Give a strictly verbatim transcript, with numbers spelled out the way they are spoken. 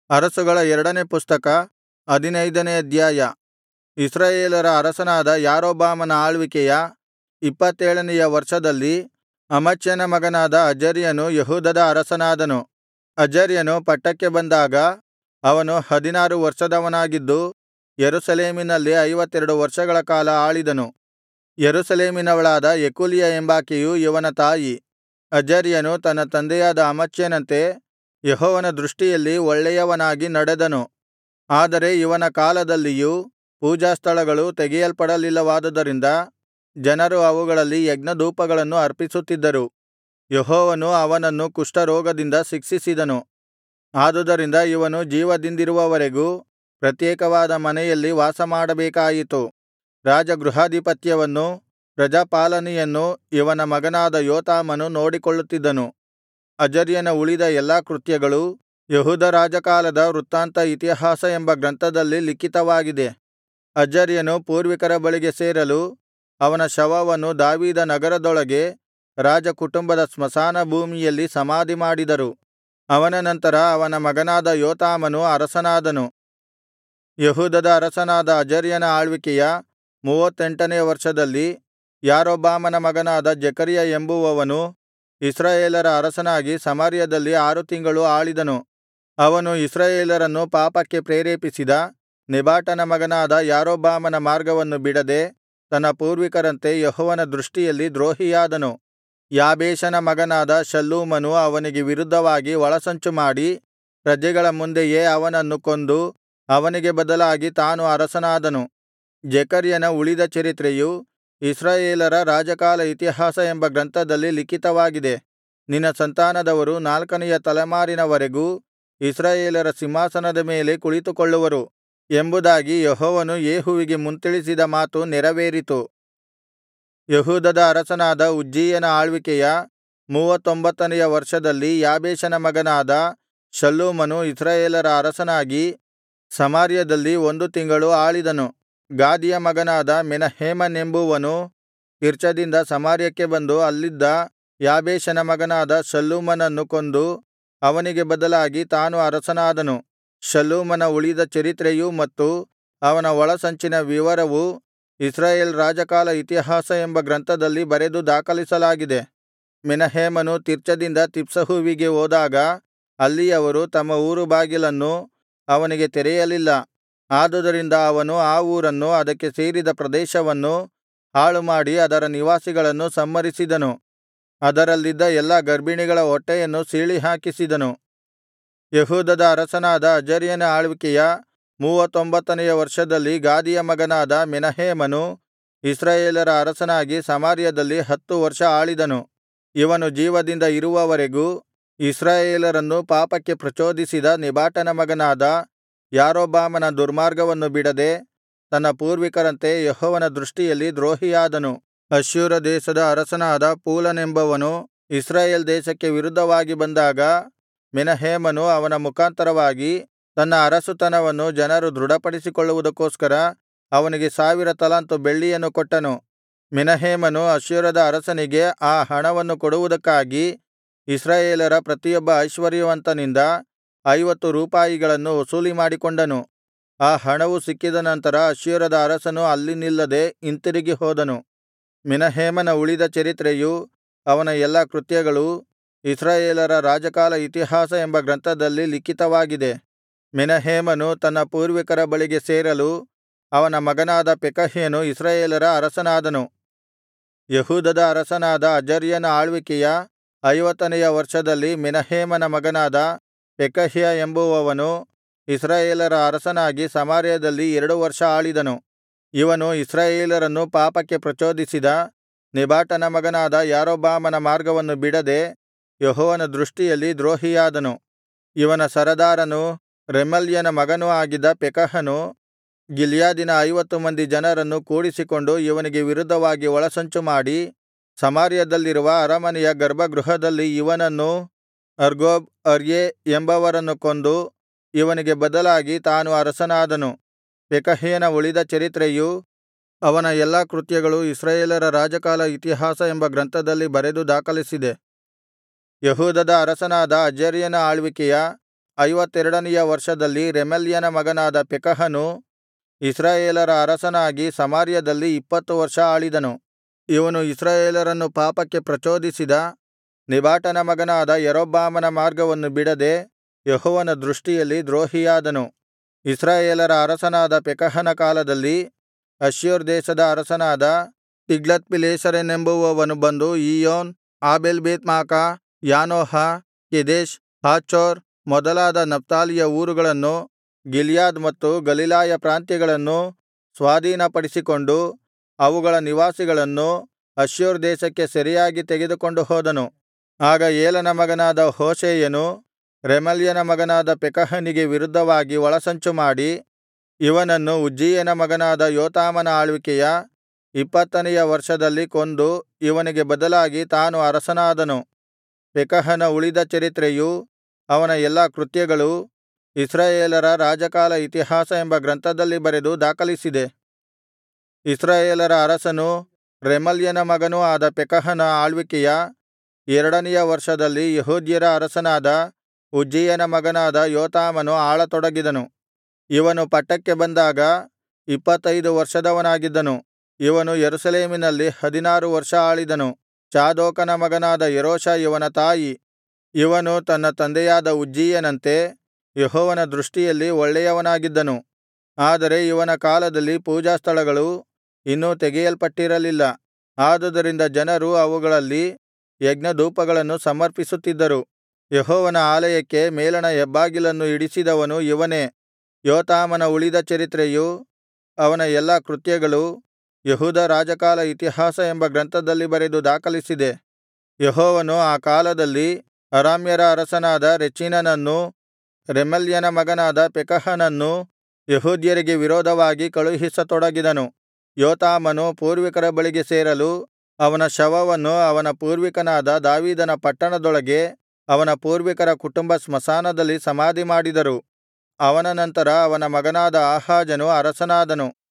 ಅರಸುಗಳ ಎರಡನೆ ಪುಸ್ತಕ ಹದಿನೈದನೇ ಅಧ್ಯಾಯ. ಇಸ್ರಾಯೇಲರ ಅರಸನಾದ ಯಾರೊಬ್ಬಾಮನ ಆಳ್ವಿಕೆಯ ಇಪ್ಪತ್ತೇಳನೆಯ ವರ್ಷದಲ್ಲಿ ಅಮಚ್ಯನ ಮಗನಾದ ಅಜರ್ಯನು ಯೆಹೂದದ ಅರಸನಾದನು. ಅಜರ್ಯನು ಪಟ್ಟಕ್ಕೆ ಬಂದಾಗ ಅವನು ಹದಿನಾರು ವರ್ಷದವನಾಗಿದ್ದು ಯೆರೂಸಲೇಮಿನಲ್ಲಿ ಐವತ್ತೆರಡು ವರ್ಷಗಳ ಕಾಲ ಆಳಿದನು. ಯೆರೂಸಲೇಮಿನವಳಾದ ಯೆಕೊಲ್ಯ ಎಂಬಾಕೆಯು ಇವನ ತಾಯಿ. ಅಜರ್ಯನು ತನ್ನ ತಂದೆಯಾದ ಅಮಚ್ಯನಂತೆ ಯೆಹೋವನ ದೃಷ್ಟಿಯಲ್ಲಿ ಒಳ್ಳೆಯವನಾಗಿ ನಡೆದನು. ಆದರೆ ಇವನ ಕಾಲದಲ್ಲಿಯೂ ಪೂಜಾಸ್ಥಳಗಳು ತೆಗೆಯಲ್ಪಡಲಿಲ್ಲವಾದುದರಿಂದ ಜನರು ಅವುಗಳಲ್ಲಿ ಯಜ್ಞಧೂಪಗಳನ್ನು ಅರ್ಪಿಸುತ್ತಿದ್ದರು. ಯೆಹೋವನು ಅವನನ್ನು ಕುಷ್ಠರೋಗದಿಂದ ಶಿಕ್ಷಿಸಿದನು. ಆದುದರಿಂದ ಇವನು ಜೀವದಿಂದಿರುವವರೆಗೂ ಪ್ರತ್ಯೇಕವಾದ ಮನೆಯಲ್ಲಿ ವಾಸಮಾಡಬೇಕಾಯಿತು. ರಾಜಗೃಹಾಧಿಪತ್ಯವನ್ನೂ ಪ್ರಜಾಪಾಲನೆಯನ್ನೂ ಇವನ ಮಗನಾದ ಯೋತಾಮನು ನೋಡಿಕೊಳ್ಳುತ್ತಿದ್ದನು. ಅಜರ್ಯನ ಉಳಿದ ಎಲ್ಲಾ ಕೃತ್ಯಗಳೂ ಯೆಹೂದ ರಾಜಕಾಲದ ವೃತ್ತಾಂತ ಇತಿಹಾಸ ಎಂಬ ಗ್ರಂಥದಲ್ಲಿ ಲಿಖಿತವಾಗಿದೆ. ಅಜರ್ಯನು ಪೂರ್ವಿಕರ ಬಳಿಗೆ ಸೇರಲು ಅವನ ಶವವನ್ನು ದಾವೀದ ನಗರದೊಳಗೆ ರಾಜಕುಟುಂಬದ ಸ್ಮಶಾನ ಭೂಮಿಯಲ್ಲಿ ಸಮಾಧಿಮಾಡಿದರು. ಅವನ ನಂತರ ಅವನ ಮಗನಾದ ಯೋತಾಮನು ಅರಸನಾದನು. ಯೆಹೂದದ ಅರಸನಾದ ಅಜರ್ಯನ ಆಳ್ವಿಕೆಯ ಮೂವತ್ತೆಂಟನೆಯ ವರ್ಷದಲ್ಲಿ ಯಾರೊಬ್ಬಾಮನ ಮಗನಾದ ಜೆಕರ್ಯ ಎಂಬುವವನು ಇಸ್ರಾಯೇಲರ ಅರಸನಾಗಿ ಸಮಾರ್ಯದಲ್ಲಿ ಆರು ತಿಂಗಳು ಆಳಿದನು. ಅವನು ಇಸ್ರಾಯೇಲರನ್ನು ಪಾಪಕ್ಕೆ ಪ್ರೇರೇಪಿಸಿದ ನೆಬಾಟನ ಮಗನಾದ ಯಾರೊಬ್ಬಾಮನ ಮಾರ್ಗವನ್ನು ಬಿಡದೆ ತನ್ನ ಪೂರ್ವಿಕರಂತೆ ಯೆಹೋವನ ದೃಷ್ಟಿಯಲ್ಲಿ ದ್ರೋಹಿಯಾದನು. ಯಾಬೇಷನ ಮಗನಾದ ಶಲ್ಲೂಮನು ಅವನಿಗೆ ವಿರುದ್ಧವಾಗಿ ಒಳಸಂಚು ಮಾಡಿ ಪ್ರಜೆಗಳ ಮುಂದೆಯೇ ಅವನನ್ನು ಕೊಂದು ಅವನಿಗೆ ಬದಲಾಗಿ ತಾನು ಅರಸನಾದನು. ಜೆಕರ್ಯನ ಉಳಿದ ಚರಿತ್ರೆಯು ಇಸ್ರಾಯೇಲರ ರಾಜಕಾಲ ಇತಿಹಾಸ ಎಂಬ ಗ್ರಂಥದಲ್ಲಿ ಲಿಖಿತವಾಗಿದೆ. ನಿನ್ನ ಸಂತಾನದವರು ನಾಲ್ಕನೆಯ ತಲೆಮಾರಿನವರೆಗೂ ಇಸ್ರಾಯೇಲರ ಸಿಂಹಾಸನದ ಮೇಲೆ ಕುಳಿತುಕೊಳ್ಳುವರು ಎಂಬುದಾಗಿ ಯೆಹೋವನು ಯೇಹುವಿಗೆ ಮುಂತಿಳಿಸಿದ ಮಾತು ನೆರವೇರಿತು. ಯೆಹೂದದ ಅರಸನಾದ ಉಜ್ಜೀಯನ ಆಳ್ವಿಕೆಯ ಮೂವತ್ತೊಂಬತ್ತನೆಯ ವರ್ಷದಲ್ಲಿ ಯಾಬೇಷನ ಮಗನಾದ ಶಲ್ಲೂಮನು ಇಸ್ರಾಯೇಲರ ಅರಸನಾಗಿ ಸಮಾರ್ಯದಲ್ಲಿ ಒಂದು ತಿಂಗಳು ಆಳಿದನು. ಗಾದಿಯ ಮಗನಾದ ಮೆನಹೇಮನೆಂಬುವನು ತಿರ್ಚದಿಂದ ಸಮಾರ್ಯಕ್ಕೆ ಬಂದು ಅಲ್ಲಿದ್ದ ಯಾಬೇಷನ ಮಗನಾದ ಶಲ್ಲೂಮನನ್ನು ಕೊಂದು ಅವನಿಗೆ ಬದಲಾಗಿ ತಾನು ಅರಸನಾದನು. ಶಲ್ಲೂಮನ ಉಳಿದ ಚರಿತ್ರೆಯೂ ಮತ್ತು ಅವನ ಒಳಸಂಚಿನ ವಿವರವೂ ಇಸ್ರಾಯೇಲ್ ರಾಜಕಾಲ ಇತಿಹಾಸ ಎಂಬ ಗ್ರಂಥದಲ್ಲಿ ಬರೆದು ದಾಖಲಿಸಲಾಗಿದೆ. ಮೆನಹೇಮನು ತಿರ್ಚದಿಂದ ತಿಪ್ಸಹುವಿಗೆ ಹೋದಾಗ ಅಲ್ಲಿಯವರು ತಮ್ಮ ಊರು ಬಾಗಿಲನ್ನು ಅವನಿಗೆ ತೆರೆಯಲಿಲ್ಲ. ಆದುದರಿಂದ ಅವನು ಆ ಊರನ್ನೂ ಅದಕ್ಕೆ ಸೇರಿದ ಪ್ರದೇಶವನ್ನೂ ಹಾಳುಮಾಡಿ ಅದರ ನಿವಾಸಿಗಳನ್ನು ಸಂಹರಿಸಿದನು. ಅದರಲ್ಲಿದ್ದ ಎಲ್ಲಾ ಗರ್ಭಿಣಿಗಳ ಹೊಟ್ಟೆಯನ್ನು ಸೀಳಿಹಾಕಿಸಿದನು. ಯೆಹೂದದ ಅರಸನಾದ ಅಜರ್ಯನ ಆಳ್ವಿಕೆಯ ಮೂವತ್ತೊಂಬತ್ತನೆಯ ವರ್ಷದಲ್ಲಿ ಗಾದಿಯ ಮಗನಾದ ಮೆನಹೇಮನು ಇಸ್ರಾಯೇಲರ ಅರಸನಾಗಿ ಸಮಾರ್ಯದಲ್ಲಿ ಹತ್ತು ವರ್ಷ ಆಳಿದನು. ಇವನು ಜೀವದಿಂದ ಇರುವವರೆಗೂ ಇಸ್ರಾಯೇಲರನ್ನು ಪಾಪಕ್ಕೆ ಪ್ರಚೋದಿಸಿದ ನೆಬಾಟನ ಮಗನಾದ ಯಾರೊಬ್ಬಾಮನ ದುರ್ಮಾರ್ಗವನ್ನು ಬಿಡದೆ ತನ್ನ ಪೂರ್ವಿಕರಂತೆ ಯೆಹೋವನ ದೃಷ್ಟಿಯಲ್ಲಿ ದ್ರೋಹಿಯಾದನು. ಅಶ್ಶೂರ ದೇಶದ ಅರಸನಾದ ಪೂಲನೆಂಬವನು ಇಸ್ರಾಯೇಲ್ ದೇಶಕ್ಕೆ ವಿರುದ್ಧವಾಗಿ ಬಂದಾಗ ಮೆನಹೇಮನು ಅವನ ಮುಖಾಂತರವಾಗಿ ತನ್ನ ಅರಸುತನವನ್ನು ಜನರು ದೃಢಪಡಿಸಿಕೊಳ್ಳುವುದಕ್ಕೋಸ್ಕರ ಅವನಿಗೆ ಸಾವಿರ ತಲಾಂತು ಬೆಳ್ಳಿಯನ್ನು ಕೊಟ್ಟನು. ಮೆನಹೇಮನು ಅಶ್ಶೂರದ ಅರಸನಿಗೆ ಆ ಹಣವನ್ನು ಕೊಡುವುದಕ್ಕಾಗಿ ಇಸ್ರಾಯೇಲರ ಪ್ರತಿಯೊಬ್ಬ ಐಶ್ವರ್ಯವಂತನಿಂದ ಐವತ್ತು ರೂಪಾಯಿಗಳನ್ನು ವಸೂಲಿಮಾಡಿಕೊಂಡನು. ಆ ಹಣವು ಸಿಕ್ಕಿದ ನಂತರ ಅಶ್ಶೂರದ ಅರಸನು ಅಲ್ಲಿ ನಿಲ್ಲದೆ ಹಿಂತಿರುಗಿ ಹೋದನು. ಮೆನಹೇಮನ ಉಳಿದ ಚರಿತ್ರೆಯೂ ಅವನ ಎಲ್ಲಾ ಕೃತ್ಯಗಳೂ ಇಸ್ರಾಯೇಲರ ರಾಜಕಾಲ ಇತಿಹಾಸ ಎಂಬ ಗ್ರಂಥದಲ್ಲಿ ಲಿಖಿತವಾಗಿದೆ. ಮೆನಹೇಮನು ತನ್ನ ಪೂರ್ವಿಕರ ಬಳಿಗೆ ಸೇರಲು ಅವನ ಮಗನಾದ ಪೆಕಹ್ಯನು ಇಸ್ರಾಯೇಲರ ಅರಸನಾದನು. ಯೆಹೂದದ ಅರಸನಾದ ಅಜರ್ಯನ ಆಳ್ವಿಕೆಯ ಐವತ್ತನೆಯ ವರ್ಷದಲ್ಲಿ ಮೆನಹೇಮನ ಮಗನಾದ ಪೆಕಹ್ಯ ಎಂಬುವವನು ಇಸ್ರಾಯೇಲರ ಅರಸನಾಗಿ ಸಮಾರ್ಯದಲ್ಲಿ ಎರಡು ವರ್ಷ ಆಳಿದನು. ಇವನು ಇಸ್ರಾಯೇಲರನ್ನು ಪಾಪಕ್ಕೆ ಪ್ರಚೋದಿಸಿದ ನೆಬಾಟನ ಮಗನಾದ ಯಾರೊಬ್ಬಾಮನ ಮಾರ್ಗವನ್ನು ಬಿಡದೆ ಯೆಹೋವನ ದೃಷ್ಟಿಯಲ್ಲಿ ದ್ರೋಹಿಯಾದನು. ಇವನ ಸರದಾರನೂ ರೆಮಲ್ಯನ ಮಗನೂ ಆಗಿದ್ದ ಪೆಕಹನು ಗಿಲ್ಯಾದಿನ ಐವತ್ತು ಮಂದಿ ಜನರನ್ನು ಕೂಡಿಸಿಕೊಂಡು ಇವನಿಗೆ ವಿರುದ್ಧವಾಗಿ ಒಳಸಂಚು ಮಾಡಿ ಸಮಾರ್ಯದಲ್ಲಿರುವ ಅರಮನೆಯ ಗರ್ಭಗೃಹದಲ್ಲಿ ಇವನನ್ನೂ ಅರ್ಗೋಬ್ ಅರ್ಯೇ ಎಂಬವರನ್ನು ಕೊಂದು ಇವನಿಗೆ ಬದಲಾಗಿ ತಾನು ಅರಸನಾದನು. ಪೆಕಹ್ಯನ ಉಳಿದ ಚರಿತ್ರೆಯೂ ಅವನ ಎಲ್ಲಾ ಕೃತ್ಯಗಳೂ ಇಸ್ರಾಯೇಲರ ರಾಜಕಾಲ ಇತಿಹಾಸ ಎಂಬ ಗ್ರಂಥದಲ್ಲಿ ಬರೆದು ದಾಖಲಿಸಿದೆ. ಯೆಹೂದದ ಅರಸನಾದ ಅಜರ್ಯನ ಆಳ್ವಿಕೆಯ ಐವತ್ತೆರಡನೆಯ ವರ್ಷದಲ್ಲಿ ರೆಮಲ್ಯನ ಮಗನಾದ ಪೆಕಹನು ಇಸ್ರಾಯೇಲರ ಅರಸನಾಗಿ ಸಮಾರ್ಯದಲ್ಲಿ ಇಪ್ಪತ್ತು ವರ್ಷ ಆಳಿದನು. ಇವನು ಇಸ್ರಾಯೇಲರನ್ನು ಪಾಪಕ್ಕೆ ಪ್ರಚೋದಿಸಿದ ನೆಬಾಟನ ಮಗನಾದ ಯಾರೊಬ್ಬಾಮನ ಮಾರ್ಗವನ್ನು ಬಿಡದೆ ಯೆಹೋವನ ದೃಷ್ಟಿಯಲ್ಲಿ ದ್ರೋಹಿಯಾದನು. ಇಸ್ರಾಯೇಲರ ಅರಸನಾದ ಪೆಕಹನ ಕಾಲದಲ್ಲಿ ಅಶ್ಶೂರ್ ದೇಶದ ಅರಸನಾದ ತಿಗ್ಲತ್ಪಿಲೆಸೆರನೆಂಬುವವನು ಬಂದು ಈಯೋನ್, ಆಬೇಲ್ಬೇತ್ಮಾಕ, ಯಾನೋಹ, ಕೆದೆಷ್, ಹಾಚೋರ್ ಮೊದಲಾದ ನಫ್ತಾಲಿಯ ಊರುಗಳನ್ನು, ಗಿಲ್ಯಾದ್ ಮತ್ತು ಗಲಿಲಾಯ ಪ್ರಾಂತ್ಯಗಳನ್ನೂ ಸ್ವಾಧೀನಪಡಿಸಿಕೊಂಡು ಅವುಗಳ ನಿವಾಸಿಗಳನ್ನು ಅಶ್ಶೂರ್ ದೇಶಕ್ಕೆ ಸೆರೆಯಾಗಿ ತೆಗೆದುಕೊಂಡು ಹೋದನು. ಆಗ ಏಲನ ಮಗನಾದ ಹೋಶೇಯನು ರೆಮಲ್ಯನ ಮಗನಾದ ಪೆಕಹನಿಗೆ ವಿರುದ್ಧವಾಗಿ ಒಳಸಂಚು ಮಾಡಿ ಇವನನ್ನು ಉಜ್ಜೀಯನ ಮಗನಾದ ಯೋತಾಮನ ಆಳ್ವಿಕೆಯ ಇಪ್ಪತ್ತನೆಯ ವರ್ಷದಲ್ಲಿ ಕೊಂದು ಇವನಿಗೆ ಬದಲಾಗಿ ತಾನು ಅರಸನಾದನು. ಪೆಕಹನ ಉಳಿದ ಚರಿತ್ರೆಯೂ ಅವನ ಎಲ್ಲಾ ಕೃತ್ಯಗಳೂ ಇಸ್ರಾಯೇಲರ ರಾಜಕಾಲ ಇತಿಹಾಸ ಎಂಬ ಗ್ರಂಥದಲ್ಲಿ ಬರೆದು ದಾಖಲಿಸಿದೆ. ಇಸ್ರಾಯೇಲರ ಅರಸನೂ ರೆಮಲ್ಯನ ಮಗನೂ ಆದ ಪೆಕಹನ ಆಳ್ವಿಕೆಯ ಎರಡನೆಯ ವರ್ಷದಲ್ಲಿ ಯೆಹೂದ್ಯರ ಅರಸನಾದ ಉಜ್ಜೀಯನ ಮಗನಾದ ಯೋತಾಮನು ಆಳತೊಡಗಿದನು. ಇವನು ಪಟ್ಟಕ್ಕೆ ಬಂದಾಗ ಇಪ್ಪತ್ತೈದು ವರ್ಷದವನಾಗಿದ್ದನು. ಇವನು ಯೆರೂಸಲೇಮಿನಲ್ಲಿ ಹದಿನಾರು ವರ್ಷ ಆಳಿದನು. ಚಾದೋಕನ ಮಗನಾದ ಯೆರೋಷ ಇವನ ತಾಯಿ. ಇವನು ತನ್ನ ತಂದೆಯಾದ ಉಜ್ಜೀಯನಂತೆ ಯೆಹೋವನ ದೃಷ್ಟಿಯಲ್ಲಿ ಒಳ್ಳೆಯವನಾಗಿದ್ದನು. ಆದರೆ ಇವನ ಕಾಲದಲ್ಲಿ ಪೂಜಾಸ್ಥಳಗಳು ಇನ್ನೂ ತೆಗೆಯಲ್ಪಟ್ಟಿರಲಿಲ್ಲ. ಆದುದರಿಂದ ಜನರು ಅವುಗಳಲ್ಲಿ ಯಜ್ಞಧೂಪಗಳನ್ನು ಸಮರ್ಪಿಸುತ್ತಿದ್ದರು. ಯೆಹೋವನ ಆಲಯಕ್ಕೆ ಮೇಲಣ ಹೆಬ್ಬಾಗಿಲನ್ನು ಇಡಿಸಿದವನು ಇವನೇ. ಯೋತಾಮನ ಉಳಿದ ಚರಿತ್ರೆಯೂ ಅವನ ಎಲ್ಲಾ ಕೃತ್ಯಗಳೂ ಯೆಹೂದ ರಾಜಕಾಲ ಇತಿಹಾಸ ಎಂಬ ಗ್ರಂಥದಲ್ಲಿ ಬರೆದು ದಾಖಲಿಸಿದೆ. ಯೆಹೋವನು ಆ ಕಾಲದಲ್ಲಿ ಅರಾಮ್ಯರ ಅರಸನಾದ ರೆಚೀನನನ್ನೂ ರೆಮಲ್ಯನ ಮಗನಾದ ಪೆಕಹನನ್ನೂ ಯೆಹೂದ್ಯರಿಗೆ ವಿರೋಧವಾಗಿ ಕಳುಹಿಸತೊಡಗಿದನು. ಯೋತಾಮನು ಪೂರ್ವಿಕರ ಬಳಿಗೆ ಸೇರಲು ಅವನ ಶವವನ್ನು ಅವನ ಪೂರ್ವಿಕನಾದ ದಾವೀದನ ಪಟ್ಟಣದೊಳಗೆ ಅವನ ಪೂರ್ವಿಕರ ಕುಟುಂಬ ಸ್ಮಶಾನದಲ್ಲಿ ಸಮಾಧಿಮಾಡಿದರು. ಅವನ ನಂತರ ಅವನ ಮಗನಾದ ಆಹಾಜನು ಅರಸನಾದನು.